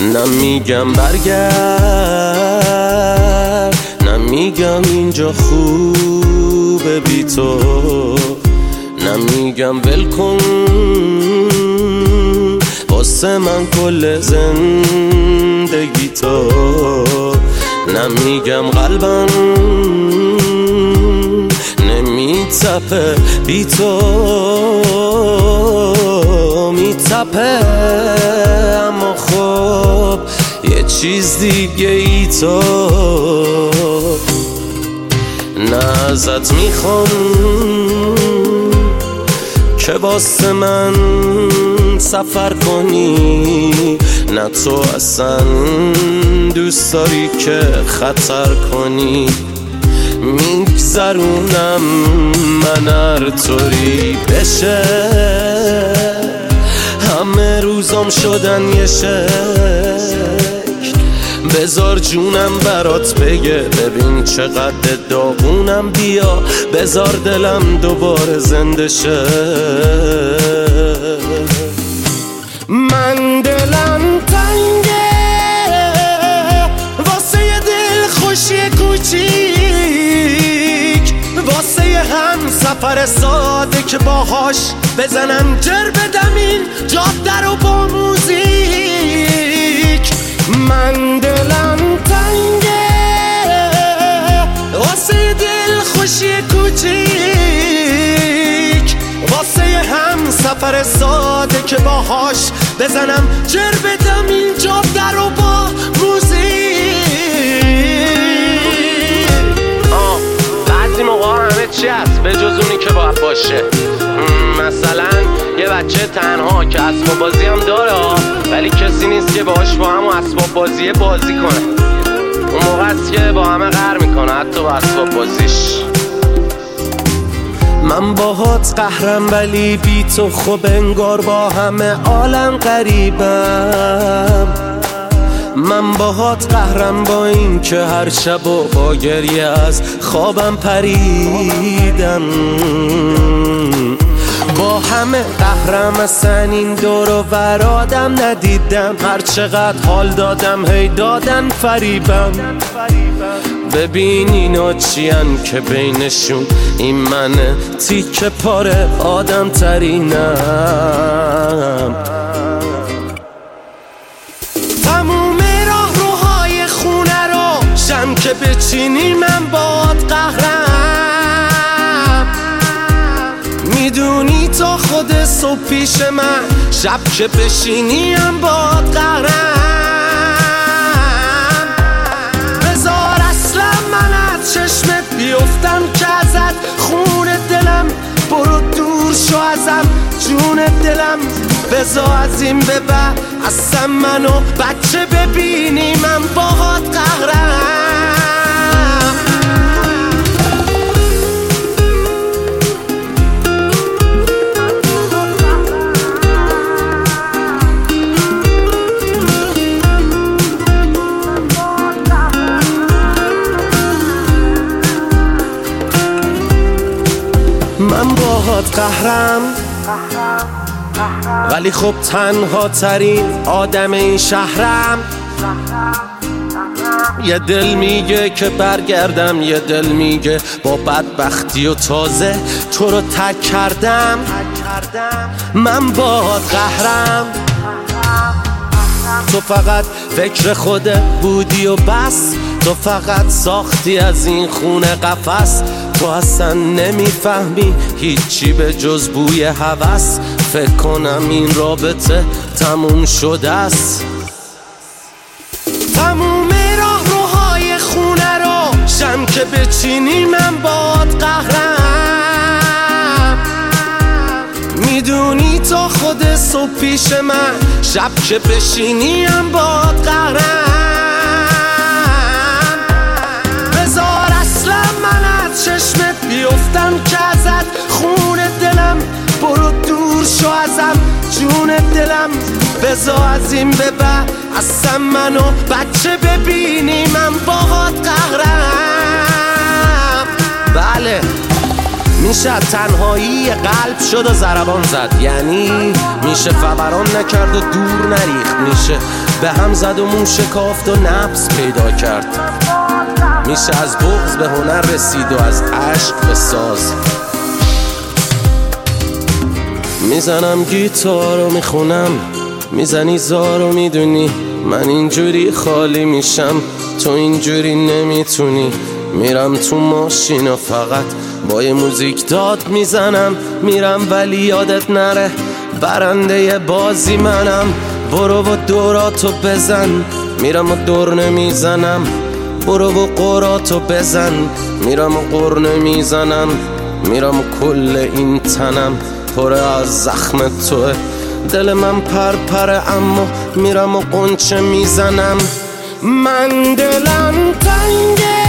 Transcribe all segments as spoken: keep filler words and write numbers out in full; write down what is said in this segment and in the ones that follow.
نمیگم برگرد، نمیگم اینجا خوبه بی تو، نمیگم ول کن واسه من کل زندگی تو، نمیگم قلبم نمیتپه بی تو، میتپه اما خب یه چیز دیگه ای تو. نه ازت میخوام که واسه من سفر کنی، نه تو اصلا دوست داری که خطر کنی، میگذرونم من هر طوری بشه، همه روزام شدن یه شکل، بذار جونم برات بگه ببین چقدر داغونم، بیا بذار دلم دوباره زنده شه. من دلم تنگه واسه یه دل خوشی کوچیک، واسه یه هم سفر ساده که باهاش بزنم جر بدم این جاده رو با موزیک. من دلم تنگه واسه یه دل خوشی کوچیک، واسه یه هم سفر ساده که باهاش بزنم جر بدم این جاده رو با موزیک. آه بعضی موقع همه چی هست به جز اونی که باید باشه، مثلا یه بچه تنها که اسباب بازی هم داره ولی کسی نیست که باهاش با هم اسباب بازی بازی کنه، اون موقع است که با همه قهر میکنه حتی با اسباب بازیش. من باهات قهرم ولی بی تو خب انگار با همه عالم غریبم، من باهات قهرم با این که هر شب و با گریه از خوابم پریدم، با همه قهرم اصلا این دور و برادم ندیدم، هر چقدر حال دادم هی دادن فریبم. ببین اینا چیان که بینشون این منه تیکه پاره آدم ترینم. تموم راه روهای خونه رو شم که بچینی من باد قهرم، میدونی تا خود صبح پیش من شب که بشینی هم باد قهرم. بذار اصلا من از چشمت بیفتم که ازت خون دلم، برو دور شو ازم جون دلم، بذار از این به بعد اصلا منو بچه ببینی من باهات قهرم. من باهات قهرم ولی خب تنها ترین آدم این شهرم، یه دل میگه که برگردم، یه دل میگه با بدبختی و تازه تو رو تک کردم. من باهات قهرم، تو فقط فکر خودت بودی و بس، تو فقط ساختی از این خونه قفس، تو اصلا نمیفهمی هیچی به جز بوی هوس، فکر کنم این رابطه تموم شده است. تموم راه روهای خونه رو شم که بچینی من باد قهرم، میدونی تا خود صبح پیش من شب که بشینی هم باد قهرم. بذار اصلا من از چشمت بیفتم که ازت خون دلم، برو دور شو ازم جون دلم، بذار از این به بعد اصلا منو بچه ببینی من باهات قهرم. بله میشه تنهایی قلب شد و ضربان زد، یعنی میشه فوران نکرد و دور نریخت، میشه به هم زد و مون شکافت و نبض پیدا کرد. میشه از بغض به هنر رسید و از عشق به ساز. میزنم گیتار و میخونم، میزنی زار و میدونی من اینجوری خالی میشم، تو اینجوری نمیتونی. میرم تو ماشین و فقط با یه موزیک داد میزنم، میرم ولی یادت نره برنده بازی منم. برو و دوراتو بزن، میرم و دور نمیزنم. برو و قراتو بزن، میرم و قر نمیزنم. میرم و کل این تنم پر از زخم توه. دل من پرپره اما میرم و قنچه میزنم. من دلم تنگه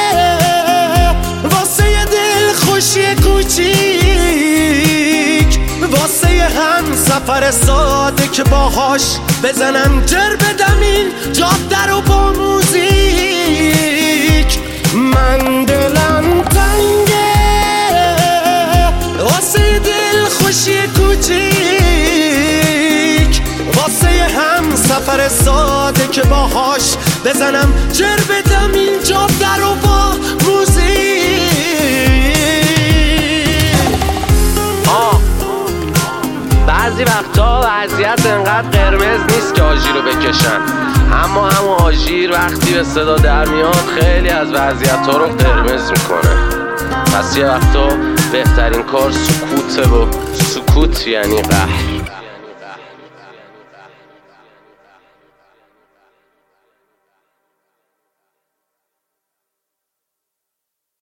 واسه یه دل خوشی کوچیک، واسه یه هم سفر ساده که باهاش بزنم جر بدم این جاده رو با موزیک. من دلم تنگه واسه یه دل خوشی کوچیک، واسه یه هم سفر ساده که باهاش بزنم جر بدم این جاده رو با موزیک. آه بعضی وقتا وضعیت انقدر قرمز نیست که آژیر رو بکشن، اما همون آژیر وقتی به صدا در میاد خیلی از وضعیت ها رو قرمز میکنه. پس یه وقتا بهترین کار سکوته و سکوت یعنی قهر.